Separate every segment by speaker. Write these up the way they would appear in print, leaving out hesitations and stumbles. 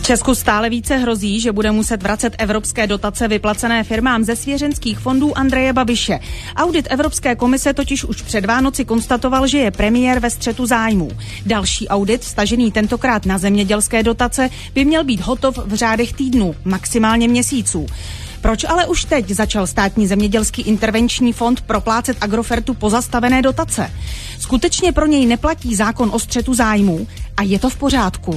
Speaker 1: Česku stále více hrozí, že bude muset vracet evropské dotace vyplacené firmám ze svěřenských fondů Andreje Babiše. Audit Evropské komise totiž už před Vánoci konstatoval, že je premiér ve střetu zájmů. Další audit, vztažený tentokrát na zemědělské dotace, by měl být hotov v řádech týdnů, maximálně měsíců. Proč ale už teď začal Státní zemědělský intervenční fond proplácet Agrofertu pozastavené dotace? Skutečně pro něj neplatí zákon o střetu zájmů a je to v pořádku?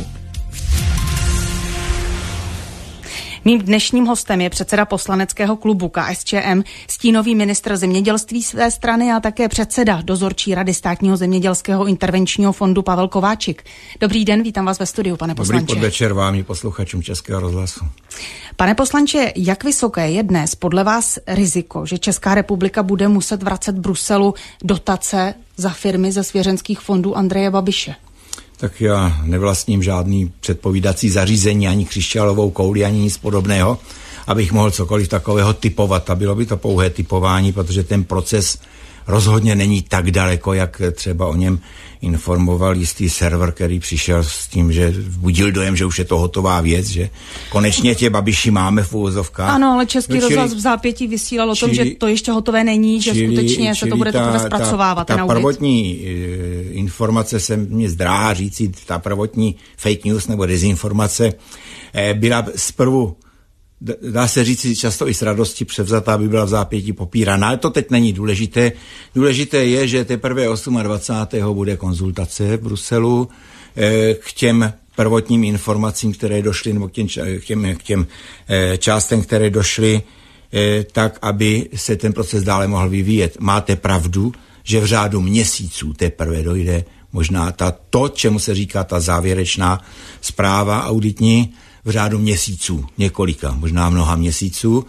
Speaker 1: Mým dnešním hostem je předseda poslaneckého klubu KSČM, stínový ministr zemědělství své strany a také předseda dozorčí rady Státního zemědělského intervenčního fondu Pavel Kováčik. Dobrý den, vítám vás ve studiu, pane poslanče.
Speaker 2: Dobrý podvečer vám i posluchačům Českého rozhlasu.
Speaker 1: Pane poslanče, jak vysoké je dnes podle vás riziko, že Česká republika bude muset vracet Bruselu dotace za firmy ze svěřenských fondů Andreje Babiše?
Speaker 2: Tak já nevlastním žádný předpovídací zařízení, ani křišťálovou kouli, ani nic podobného, abych mohl cokoliv takového typovat. A bylo by to pouhé typování, protože ten proces rozhodně není tak daleko, jak třeba o něm informoval jistý server, který přišel s tím, že budil dojem, že už je to hotová věc, že konečně tě Babiši máme v uvozovkách.
Speaker 1: Ano, ale Český rozhlas v zápětí vysílal o tom, že to ještě hotové není, že skutečně se to bude teprve zpracovávat.
Speaker 2: Ta prvotní informace se mě zdráhá říci, ta prvotní fake news nebo dezinformace byla zprvu, dá se říct často i s radostí převzatá, aby byla v zápětí popíraná, ale to teď není důležité. Důležité je, že teprve 28. bude konzultace v Bruselu k těm prvotním informacím, které došly, nebo k těm částem, které došly, tak, aby se ten proces dále mohl vyvíjet. Máte pravdu, že v řádu měsíců teprve dojde možná to, čemu se říká ta závěrečná zpráva auditní, v řádu měsíců, několika, možná mnoha měsíců.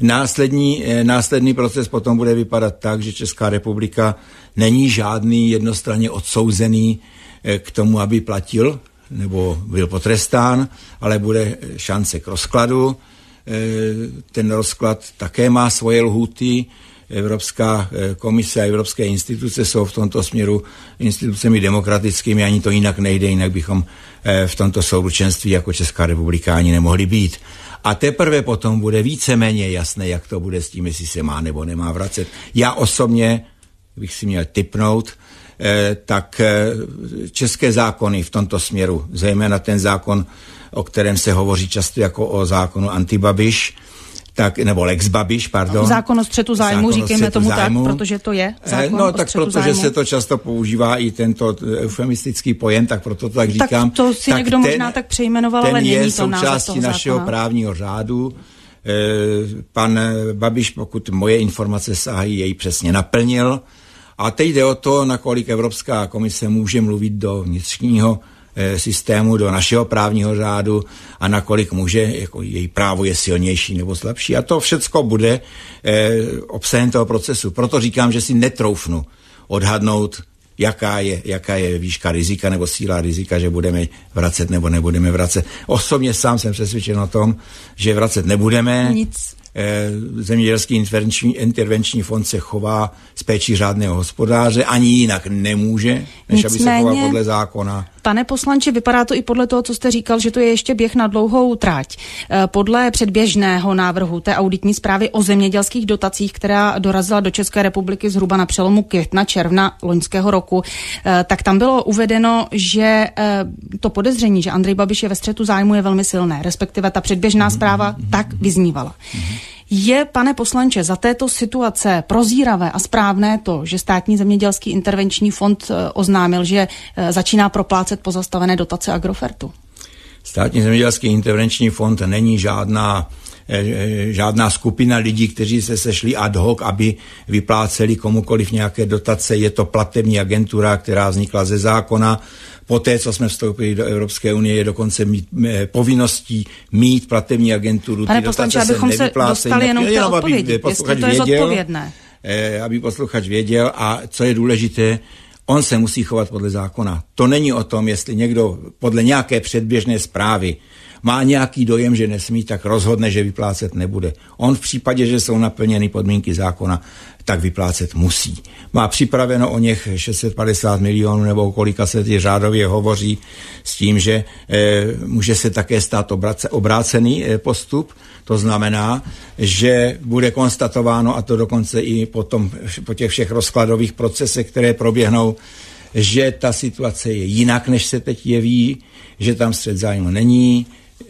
Speaker 2: Následný proces potom bude vypadat tak, že Česká republika není žádný jednostranně odsouzený k tomu, aby platil nebo byl potrestán, ale bude šance k rozkladu. Ten rozklad také má svoje lhůty. Evropská komise a evropské instituce jsou v tomto směru institucemi demokratickými, ani to jinak nejde, jinak bychom v tomto souručenství jako Česká republika ani nemohli být. A teprve potom bude víceméně jasné, jak to bude s tím, jestli se má nebo nemá vracet. Já osobně bych si měl tipnout, tak české zákony v tomto směru, zejména ten zákon, o kterém se hovoří často jako o zákonu antibabiš, tak, nebo Lex Babiš, pardon.
Speaker 1: Zákon o střetu zájmu, říkejme tomu zájmu. Tak, protože to je zákon o
Speaker 2: tak
Speaker 1: střetu
Speaker 2: protože
Speaker 1: zájmu.
Speaker 2: Se to často používá i tento eufemistický pojem, tak proto to tak říkám.
Speaker 1: Tak to si tak někdo možná tak přejmenoval, ale není to název toho zákona. Ten je součástí našeho právního řádu. Pan Babiš, pokud moje informace sahají, jej přesně naplnil. A teď jde o to, nakolik Evropská komise může mluvit do vnitřního systému, do našeho právního řádu a nakolik může, jako její právo je silnější nebo slabší. A to všecko bude obsahem toho procesu. Proto říkám, že si netroufnu odhadnout, jaká je výška rizika nebo síla rizika, že budeme vracet nebo nebudeme vracet. Osobně sám jsem přesvědčen o tom, že vracet nebudeme. Nic.
Speaker 2: Zemědělský intervenční fond se chová s péčí řádného hospodáře, ani jinak nemůže, než aby se choval podle zákona.
Speaker 1: Pane poslanče, vypadá to i podle toho, co jste říkal, že to je ještě běh na dlouhou trať. Podle předběžného návrhu té auditní zprávy o zemědělských dotacích, která dorazila do České republiky zhruba na přelomu května, června loňského roku, tak tam bylo uvedeno, že to podezření, že Andrej Babiš je ve střetu zájmu, je velmi silné, respektive ta předběžná zpráva tak vyznívala. Je, pane poslanče, za této situace prozíravé a správné to, že Státní zemědělský intervenční fond oznámil, že začíná proplácet pozastavené dotace Agrofertu?
Speaker 2: Státní zemědělský intervenční fond není žádná skupina lidí, kteří se sešli ad hoc, aby vypláceli komukoliv nějaké dotace. Je to platební agentura, která vznikla ze zákona. Poté, co jsme vstoupili do Evropské unie, je dokonce povinností mít platební agenturu.
Speaker 1: Pane poslanče, abychom se dostali jenom k té odpovědi, jestli to je zodpovědné.
Speaker 2: Aby posluchač věděl a co je důležité, on se musí chovat podle zákona. To není o tom, jestli někdo podle nějaké předběžné zprávy má nějaký dojem, že nesmí, tak rozhodne, že vyplácet nebude. On v případě, že jsou naplněny podmínky zákona, tak vyplácet musí. Má připraveno o něch 650 milionů nebo kolika se ty řádově hovoří s tím, že může se také stát obrácený postup. To znamená, že bude konstatováno, a to dokonce i po těch všech rozkladových procesech, které proběhnou, že ta situace je jinak, než se teď jeví, že tam střet zájmu není,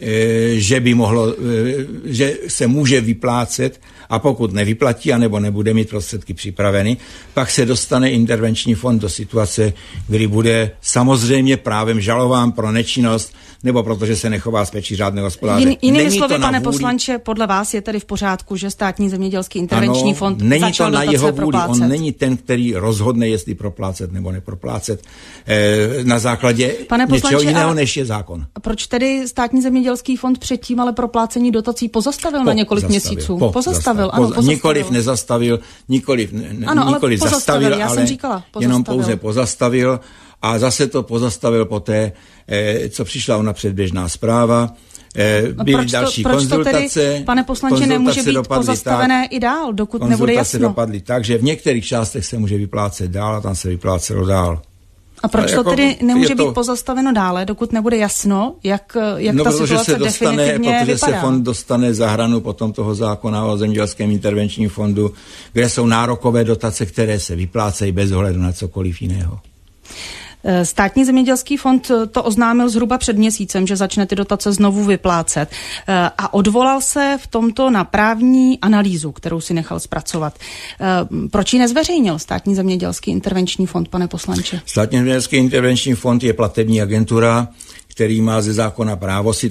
Speaker 2: že se může vyplácet, a pokud nevyplatí anebo nebude mít prostředky připraveny, pak se dostane intervenční fond do situace, kdy bude samozřejmě právem žalován pro nečinnost nebo protože se nechová s péčí řádného hospodáře.
Speaker 3: Jinými slovy, pane poslanče, podle vás je tedy v pořádku, že Státní zemědělský intervenční fond začal dotace proplácet?
Speaker 2: On není ten, který rozhodne, jestli proplácet nebo neproplácet na základě něčeho jiného, než je zákon.
Speaker 3: A proč tedy Státní zemědělský fond předtím ale proplácení dotací pozastavil na několik měsíců? Pozastavil.
Speaker 2: Nikoliv nezastavil, nikoliv zastavil,
Speaker 3: já jsem říkala,
Speaker 2: jenom pouze pozastavil. A zase to pozastavil poté, co přišla ona předběžná zpráva. Byly další konzultace.
Speaker 3: Proč to tedy, pane poslanče, nemůže být pozastavené i dál, dokud nebude jasno?
Speaker 2: Konzultace dopadly tak, že v některých částech se může vyplácet dál a tam se vyplácelo dál.
Speaker 3: A proč to tedy nemůže být pozastaveno dále, dokud nebude jasno, jak ta situace definitivně
Speaker 2: protože
Speaker 3: vypadá?
Speaker 2: Se fond dostane za hranu potom toho zákona o zemědělském intervenčním fondu, kde jsou nárokové dotace, které se vyplácejí bez ohledu na cokoliv jiného.
Speaker 3: Státní zemědělský fond to oznámil zhruba před měsícem, že začne ty dotace znovu vyplácet a odvolal se v tomto na právní analýzu, kterou si nechal zpracovat. Proč ji nezveřejnil Státní zemědělský intervenční fond, pane poslanče?
Speaker 2: Státní zemědělský intervenční fond je platební agentura, který má ze zákona právo si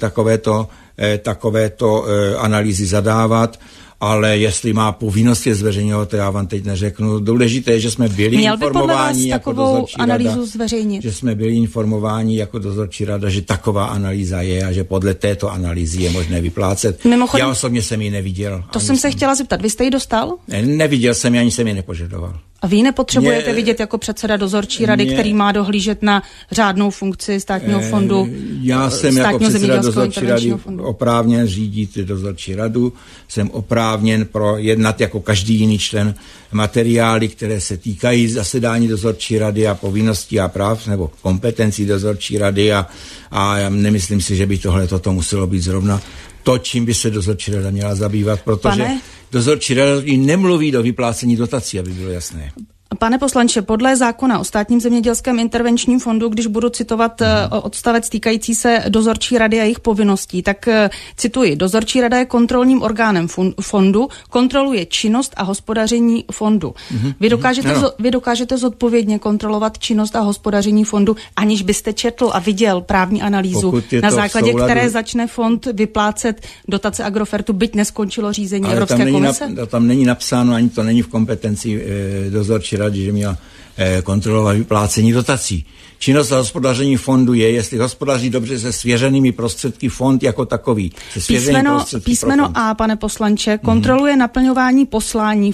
Speaker 2: takovéto analýzy zadávat, ale jestli má povinnost je zveřejňovat, to já vám teď neřeknu. Důležité je, že jsme byli informováni jako dozorčí rada, že jsme byli informováni jako dozorčí rada, že taková analýza je a že podle této analýzy je možné vyplácet.
Speaker 3: Mimochodem,
Speaker 2: já osobně jsem ji neviděl.
Speaker 3: To jsem se chtěla zeptat. Vy jste ji dostal?
Speaker 2: Neviděl jsem ji, ani jsem ji nepožadoval.
Speaker 3: A vy nepotřebujete vidět jako předseda dozorčí rady, který má dohlížet na řádnou funkci státního fondu?
Speaker 2: Já jsem jako předseda dozorčí rady oprávněn řídit dozorčí radu, jsem oprávněn projednat jako každý jiný člen materiály, které se týkají zasedání dozorčí rady a povinností a práv nebo kompetencí dozorčí rady a já nemyslím si, že by toto muselo být zrovna to, čím by se dozorčí rada měla zabývat, protože dozorčí rada nemluví do vyplácení dotací, aby bylo jasné.
Speaker 3: Pane poslanče, podle zákona o Státním zemědělském intervenčním fondu, když budu citovat odstavec týkající se dozorčí rady a jejich povinností, tak cituji, dozorčí rada je kontrolním orgánem fondu, kontroluje činnost a hospodaření fondu. Vy dokážete zodpovědně kontrolovat činnost a hospodaření fondu, aniž byste četl a viděl právní analýzu, na základě které začne fond vyplácet dotace Agrofertu, byť neskončilo řízení Evropské komise?
Speaker 2: Tam není napsáno, ani to není v kompetenci dozorčí rady, že měla kontrolovat vyplácení dotací. Činnost a hospodaření fondu je, jestli hospodaří dobře se svěřenými prostředky fond jako takový.
Speaker 3: Písmeno A, pane poslanče, kontroluje naplňování poslání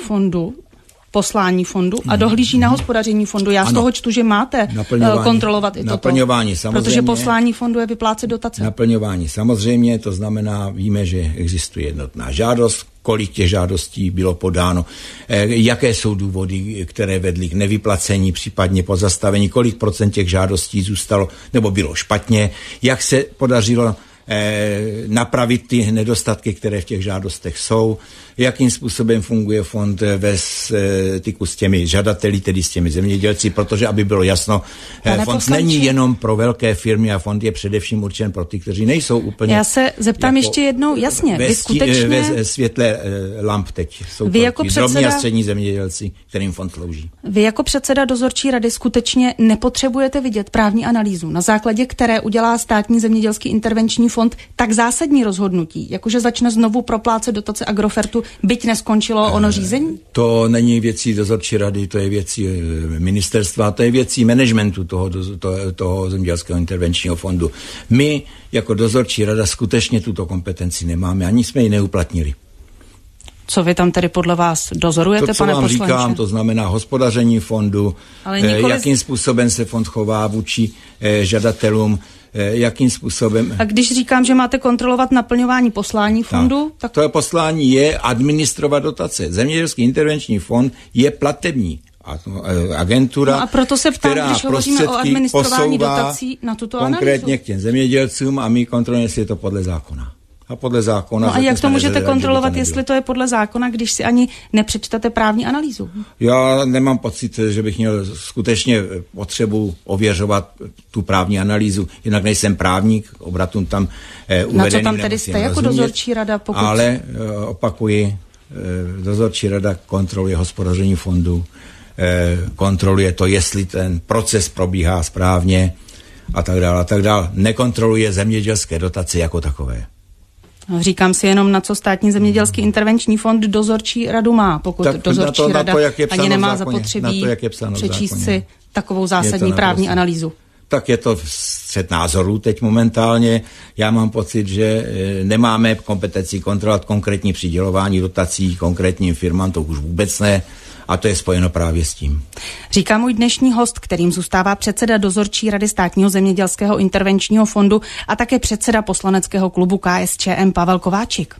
Speaker 3: fondu a dohlíží na hospodaření fondu. Já z toho čtu, že máte kontrolovat i toto.
Speaker 2: Naplňování samozřejmě.
Speaker 3: Protože poslání fondu je vyplácet dotace.
Speaker 2: Naplňování samozřejmě, to znamená, víme, že existuje jednotná žádost, kolik těch žádostí bylo podáno, jaké jsou důvody, které vedly k nevyplacení, případně pozastavení, kolik procent těch žádostí zůstalo nebo bylo špatně, jak se podařilo napravit ty nedostatky, které v těch žádostech jsou, jakým způsobem funguje fond ve styku s těmi žadateli, tedy s těmi zemědělci, protože aby bylo jasno, fond není jenom pro velké firmy a fond je především určen pro ty, kteří nejsou úplně...
Speaker 3: Já se zeptám ještě jednou, jasně, vy skutečně...
Speaker 2: Ve světle lamp teď jsou to jako drobní a střední zemědělci, kterým fond slouží.
Speaker 3: Vy jako předseda dozorčí rady skutečně nepotřebujete vidět právní analýzu, na základě které udělá Státní zemědělský intervenční fond tak zásadní rozhodnutí, jakože začne znovu proplácet dotace Agrofertu, byť neskončilo ono řízení?
Speaker 2: To není věcí dozorčí rady, to je věcí ministerstva, to je věcí managementu toho zemědělského intervenčního fondu. My jako dozorčí rada skutečně tuto kompetenci nemáme, ani jsme ji neuplatnili.
Speaker 3: Co vy tam tedy podle vás dozorujete, pane poslanče?
Speaker 1: To, co vám říkám, to znamená hospodaření fondu, jakým způsobem se fond chová vůči žadatelům, jakým způsobem...
Speaker 3: A když říkám, že máte kontrolovat naplňování poslání fondu, tak...
Speaker 1: To poslání je administrovat dotace. Zemědělský intervenční fond je platební agentura,
Speaker 3: a proto se ptám, když hovoříme o administrování dotací na tuto
Speaker 1: konkrétně k těm zemědělcům a my kontrolujeme, jestli je to podle zákona. A podle zákona...
Speaker 3: No a jak to můžete kontrolovat, jestli to je podle zákona, když si ani nepřečtete právní analýzu?
Speaker 1: Já nemám pocit, že bych měl skutečně potřebu ověřovat tu právní analýzu, jinak nejsem právník, obratům tam uvedený.
Speaker 3: Na co tam tedy jste jako dozorčí rada?
Speaker 1: Ale opakuji, dozorčí rada kontroluje hospodaření fondu, kontroluje to, jestli ten proces probíhá správně a tak dále a tak dále. Nekontroluje zemědělské dotace jako takové.
Speaker 3: Říkám si jenom, na co Státní zemědělský intervenční fond dozorčí radu má, pokud tak dozorčí rada ani nemá zapotřebí přečíst si takovou zásadní právní analýzu.
Speaker 1: Tak je to střet názorů teď momentálně. Já mám pocit, že nemáme kompetenci kontrolovat konkrétní přidělování dotací konkrétním firmám, to už vůbec ne. A to je spojeno právě s tím.
Speaker 3: Říká můj dnešní host, kterým zůstává předseda dozorčí rady Státního zemědělského intervenčního fondu a také předseda poslaneckého klubu KSČM Pavel Kováčik.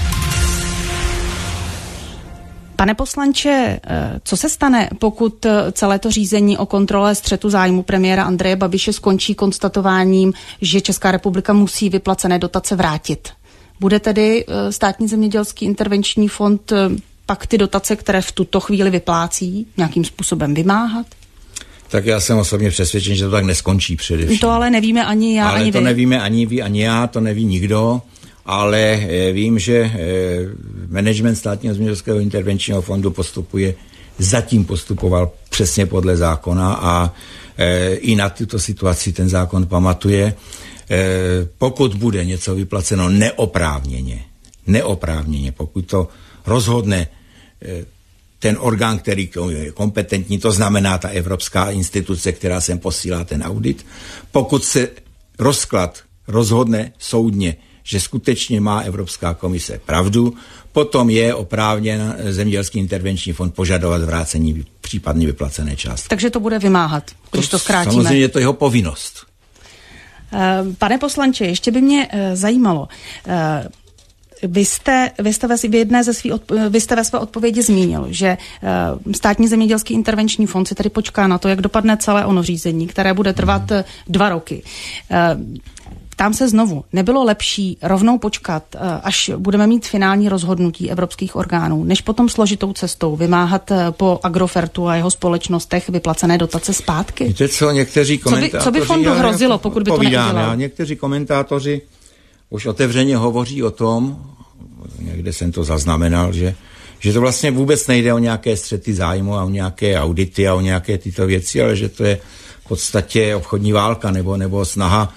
Speaker 3: Pane poslanče, co se stane, pokud celé to řízení o kontrole střetu zájmu premiéra Andreje Babiše skončí konstatováním, že Česká republika musí vyplacené dotace vrátit? Bude tedy Státní zemědělský intervenční fond pak ty dotace, které v tuto chvíli vyplácí, nějakým způsobem vymáhat?
Speaker 1: Tak já jsem osobně přesvědčen, že to tak neskončí především.
Speaker 3: To ale nevíme ani já, ani vy.
Speaker 1: Ale to nevíme ani vy, ani já, to neví nikdo, ale vím, že management Státního zemědělského intervenčního fondu zatím postupoval přesně podle zákona a i na tuto situaci ten zákon pamatuje. Pokud bude něco vyplaceno neoprávněně, pokud to rozhodne ten orgán, který je kompetentní, to znamená ta evropská instituce, která sem posílá ten audit. Pokud se rozklad rozhodne soudně, že skutečně má Evropská komise pravdu, potom je oprávněn Zemědělský intervenční fond požadovat vrácení případně vyplacené částky.
Speaker 3: Takže to bude vymáhat, když to zkrátíme.
Speaker 1: Samozřejmě je to jeho povinnost.
Speaker 3: Pane poslanče, ještě by mě zajímalo, Vy jste ve své odpovědi zmínil, že Státní zemědělský intervenční fond si tady počká na to, jak dopadne celé ono řízení, které bude trvat 2 roky. Ptám se znovu, nebylo lepší rovnou počkat, až budeme mít finální rozhodnutí evropských orgánů, než potom složitou cestou vymáhat po Agrofertu a jeho společnostech vyplacené dotace zpátky?
Speaker 1: Víte co, někteří komentátoři...
Speaker 3: Co by fondu hrozilo, pokud by to neudělal?
Speaker 1: Někteří komentátoři už otevřeně hovoří o tom, někde jsem to zaznamenal, že to vlastně vůbec nejde o nějaké střety zájmu a o nějaké audity a o nějaké tyto věci, ale že to je v podstatě obchodní válka nebo snaha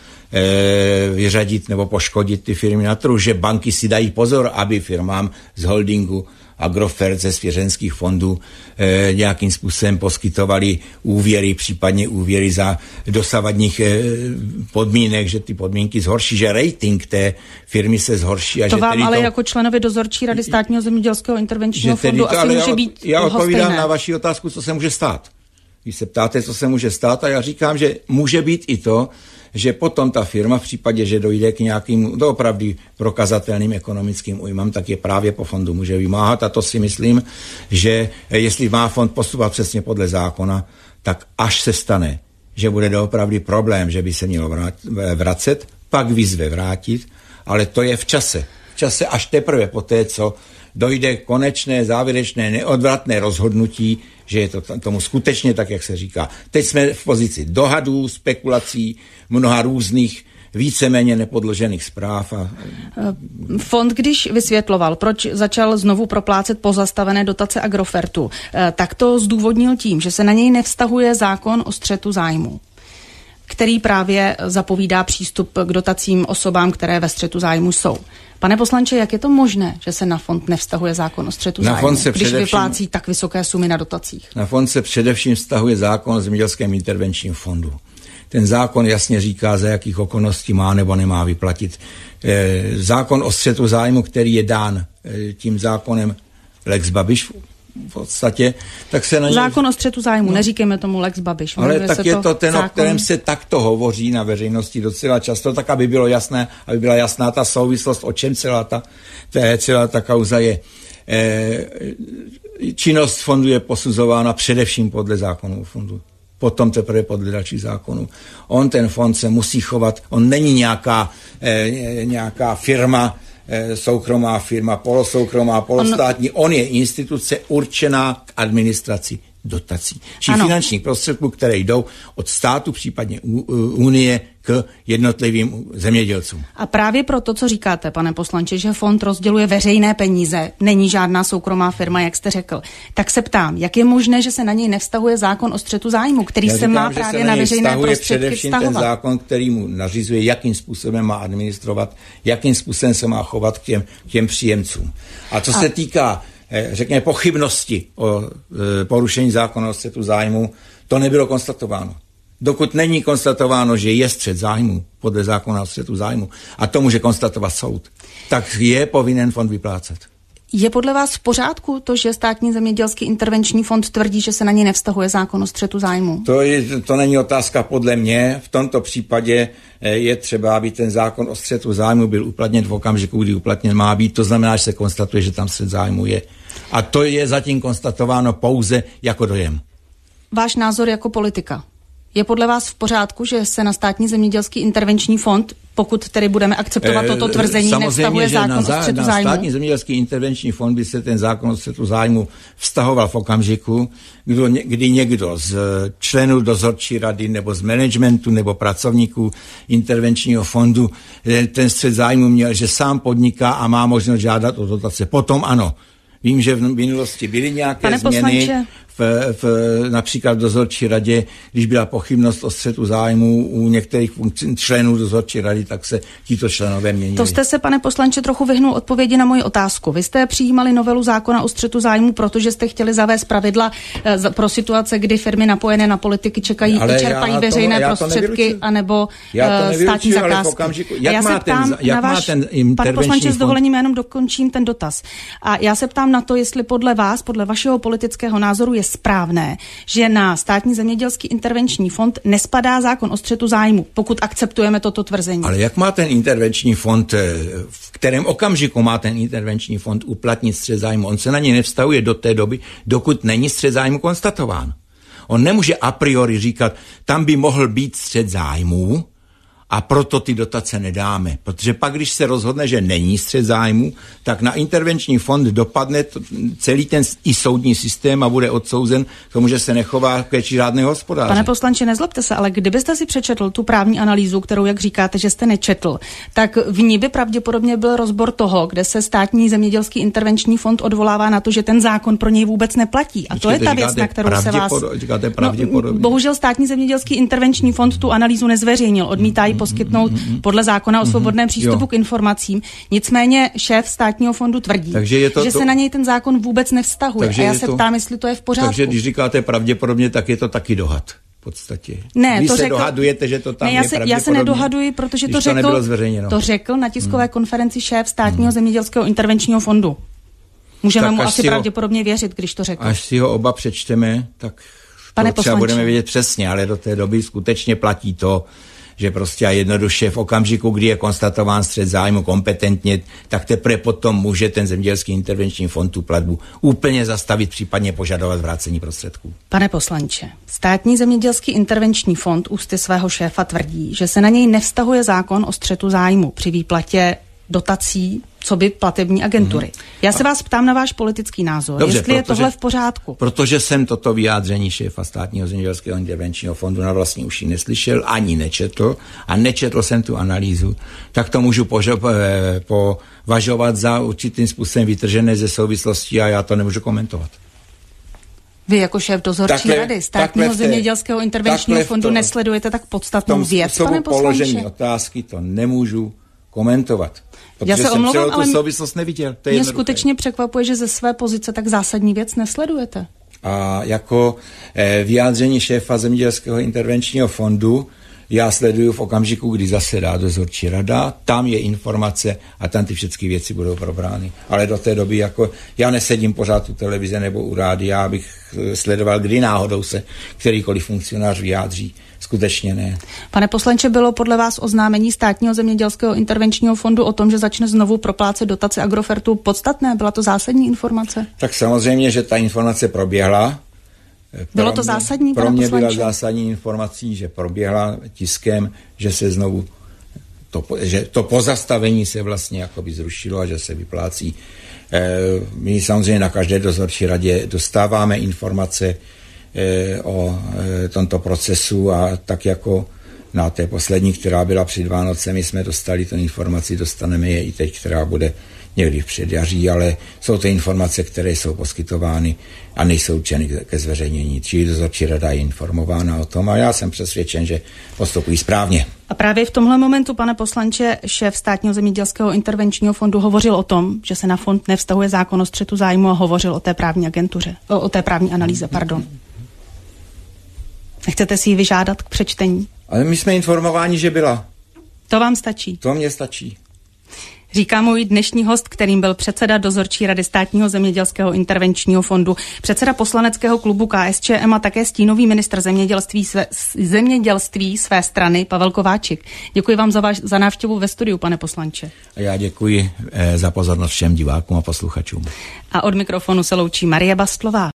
Speaker 1: vyřadit nebo poškodit ty firmy na trhu, že banky si dají pozor, aby firmám z holdingu Agrofert ze svěřenských fondů nějakým způsobem poskytovali úvěry, případně úvěry za dosavadních podmínek, že ty podmínky zhorší, že rating té firmy se zhorší. A
Speaker 3: to
Speaker 1: že
Speaker 3: vám ale jako členovi dozorčí rady Státního zemědělského intervenčního fondu asi může být
Speaker 1: já odpovídám na vaši otázku, co se může stát. Když se ptáte, co se může stát, a já říkám, že může být i to, že potom ta firma v případě, že dojde k nějakým opravdu prokazatelným ekonomickým újmám, tak je právě po fondu může vymáhat. A to si myslím, že jestli má fond postupovat přesně podle zákona, tak až se stane, že bude doopravdy problém, že by se mělo vracet, pak vyzve vrátit, ale to je v čase. V čase až teprve poté, co dojde konečné, závěrečné, neodvratné rozhodnutí, že je to tomu skutečně tak, jak se říká. Teď jsme v pozici dohadů, spekulací, mnoha různých víceméně nepodložených zpráv.
Speaker 3: Fond, když vysvětloval, proč začal znovu proplácet pozastavené dotace Agrofertu, tak to zdůvodnil tím, že se na něj nevztahuje zákon o střetu zájmu, který právě zapovídá přístup k dotacím osobám, které ve střetu zájmu jsou. Pane poslanče, jak je to možné, že se na fond nevztahuje zákon o střetu zájmu, když vyplácí tak vysoké sumy na dotacích?
Speaker 1: Na fond se především vztahuje zákon o zemědělském intervenčním fondu. Ten zákon jasně říká, za jakých okolností má nebo nemá vyplatit. Zákon o střetu zájmu, který je dán tím zákonem Lex Babiš v podstatě, tak se na něj...
Speaker 3: Zákon o střetu zájmu, neříkejme tomu Lex Babiš.
Speaker 1: Ale tak je to ten, zákon, o kterém se takto hovoří na veřejnosti docela často, tak aby bylo jasné, aby byla jasná ta souvislost, o čem celá ta kauza je. Činnost fondu je posuzována především podle zákonů fondu. Potom teprve podle dalších zákonů. On, ten fond, se musí chovat, on není nějaká firma, soukromá firma, polosoukromá, polostátní. On je instituce určená k administraci dotací. Či finančních prostředků, které jdou od státu, případně Unie, k jednotlivým zemědělcům.
Speaker 3: A právě pro to, co říkáte, pane poslanče, že fond rozděluje veřejné peníze, není žádná soukromá firma, jak jste řekl, tak se ptám, jak je možné, že se na něj nevztahuje zákon o střetu zájmu, který se má právě na veřejné prostředky vztahovat?
Speaker 1: Ten zákon, který mu nařizuje, jakým způsobem má administrovat, jakým způsobem se má chovat k těm příjemcům. A co se týká, řekněme, pochybnosti o porušení zákona o střetu zájmu, to nebylo konstatováno. Dokud není konstatováno, že je střet zájmu podle zákona o střetu zájmu, a to může konstatovat soud, tak je povinen fond vyplácet.
Speaker 3: Je podle vás v pořádku to, že Státní zemědělský intervenční fond tvrdí, že se na něj nevztahuje zákon o střetu zájmu?
Speaker 1: To není otázka podle mě. V tomto případě je třeba, aby ten zákon o střetu zájmu byl uplatněn v okamžiku, kdy uplatněn má být. To znamená, že se konstatuje, že tam střet zájmu je. A to je zatím konstatováno pouze jako dojem.
Speaker 3: Váš názor jako politika. Je podle vás v pořádku, že se na Státní zemědělský intervenční fond, pokud tedy budeme akceptovat toto tvrzení, nevztahuje zákon o střetu zájmu? Na
Speaker 1: Státní zemědělský intervenční fond by se ten zákon o střetu zájmu vztahoval v okamžiku, kdy někdo z členů dozorčí rady nebo z managementu nebo pracovníků intervenčního fondu ten střet zájmu měl, že sám podniká a má možnost žádat o dotace. Potom ano. Vím, že v minulosti byly nějaké změny, například v dozorčí radě, když byla pochybnost o střetu zájmu u některých členů dozorčí rady, tak se tito členové měnili.
Speaker 3: To jste se, pane poslanče, trochu vyhnul odpovědi na moji otázku. Vy jste přijímali novelu zákona o střetu zájmu, protože jste chtěli zavést pravidla pro situace, kdy firmy napojené na politiky čerpají veřejné prostředky anebo státní zakázky. Pane poslanče, s dovolením jenom dokončím ten dotaz. A já se ptám na to, jestli podle vás, podle vašeho politického názoru je správné, že na Státní zemědělský intervenční fond nespadá zákon o střetu zájmu, pokud akceptujeme toto tvrzení.
Speaker 1: Ale jak má ten intervenční fond, v kterém okamžiku má ten intervenční fond uplatnit střet zájmu? On se na ně nevztahuje do té doby, dokud není střet zájmu konstatován. On nemůže a priori říkat, tam by mohl být střet zájmů, a proto ty dotace nedáme. Protože pak, když se rozhodne, že není střet zájmu, tak na intervenční fond dopadne celý ten i soudní systém a bude odsouzen k tomu, že se nechová ke řádného hospodáře.
Speaker 3: Pane poslanče, nezlobte se, ale kdybyste si přečetl tu právní analýzu, kterou, jak říkáte, že jste nečetl, tak v ní by pravděpodobně byl rozbor toho, kde se Státní zemědělský intervenční fond odvolává na to, že ten zákon pro něj vůbec neplatí. A to je ta věc, na kterou se vás... Bohužel Státní zemědělský intervenční fond tu analýzu nezveřejnil, odmítá poskytnout podle zákona o svobodném přístupu k informacím. Nicméně šéf státního fondu tvrdí, že se na něj ten zákon vůbec nevztahuje. A já se ptám, jestli to je v pořádku.
Speaker 1: Takže když říkáte pravděpodobně, tak je to taky dohad. V podstatě.
Speaker 3: Ne,
Speaker 1: vy
Speaker 3: to
Speaker 1: se
Speaker 3: řekl,
Speaker 1: dohadujete, že to tam je pravděpodobně.
Speaker 3: Já se nedohaduji, protože to řekl na tiskové konferenci šéf Státního zemědělského intervenčního fondu. Můžeme mu asi pravděpodobně věřit, když to řekl.
Speaker 1: Až si ho oba přečteme, tak to třeba budeme vědět přesně, ale do té doby skutečně platí to, že prostě a jednoduše v okamžiku, kdy je konstatován střet zájmu kompetentně, tak teprve potom může ten zemědělský intervenční fond tu platbu úplně zastavit, případně požadovat vrácení prostředků.
Speaker 3: Pane poslanče, Státní zemědělský intervenční fond ústy svého šéfa tvrdí, že se na něj nevztahuje zákon o střetu zájmu při výplatě dotací coby platební agentury. Já se vás ptám na váš politický názor, jestli je tohle v pořádku.
Speaker 1: Protože jsem toto vyjádření šéfa Státního zemědělského intervenčního fondu na vlastní uši neslyšel, ani nečetl a nečetl jsem tu analýzu, tak to můžu považovat za určitým způsobem vytržené ze souvislosti a já to nemůžu komentovat.
Speaker 3: Vy jako šéf dozorčí rady Státního zemědělského intervenčního fondu nesledujete tak podstatnou věc, pane poslanče?
Speaker 1: Položení otázky to nemůžu komentovat.
Speaker 3: Já se omlouvám, ale
Speaker 1: souvislost neviděl.
Speaker 3: Mě skutečně překvapuje, že ze své pozice tak zásadní věc nesledujete.
Speaker 1: A jako vyjádření šéfa zemědělského intervenčního fondu já sleduju v okamžiku, kdy zasedá dozorčí rada, tam je informace a tam ty všechny věci budou probrány. Ale do té doby, jako já nesedím pořád u televize nebo u rádia, abych sledoval, kdy náhodou se kterýkoliv funkcionář vyjádří. Skutečně ne.
Speaker 3: Pane poslanče, bylo podle vás oznámení Státního zemědělského intervenčního fondu o tom, že začne znovu proplácet dotace Agrofertu podstatné? Byla to zásadní informace?
Speaker 1: Tak samozřejmě, že ta informace proběhla.
Speaker 3: Bylo to zásadní,
Speaker 1: pro mě byla zásadní informací, že proběhla tiskem, že se znovu že to pozastavení se vlastně jakoby zrušilo a že se vyplácí. My samozřejmě na každé dozorčí radě dostáváme informace o tomto procesu a tak jako na té poslední, která byla před Vánocemi, jsme dostali tu informaci, dostaneme je i teď, která bude někdy v předjaří, ale jsou to informace, které jsou poskytovány a nejsou určeny ke zveřejnění. Čili dozorčí rada je informována o tom a já jsem přesvědčen, že postupují správně.
Speaker 3: A právě v tomhle momentu, pane poslanče, šéf Státního zemědělského intervenčního fondu hovořil o tom, že se na fond nevztahuje zákon o střetu zájmu a hovořil o té právní agentuře, o té právní analýze, pardon. Nechcete si ji vyžádat k přečtení?
Speaker 1: Ale my jsme informováni, že byla.
Speaker 3: To vám stačí?
Speaker 1: To mně stačí.
Speaker 3: Říká můj dnešní host, kterým byl předseda dozorčí rady Státního zemědělského intervenčního fondu, předseda poslaneckého klubu KSČM a také stínový ministr zemědělství své strany Pavel Kováčik. Děkuji vám za návštěvu ve studiu, pane poslanče.
Speaker 1: A já děkuji za pozornost všem divákům a posluchačům.
Speaker 3: A od mikrofonu se loučí Marie Bastlová.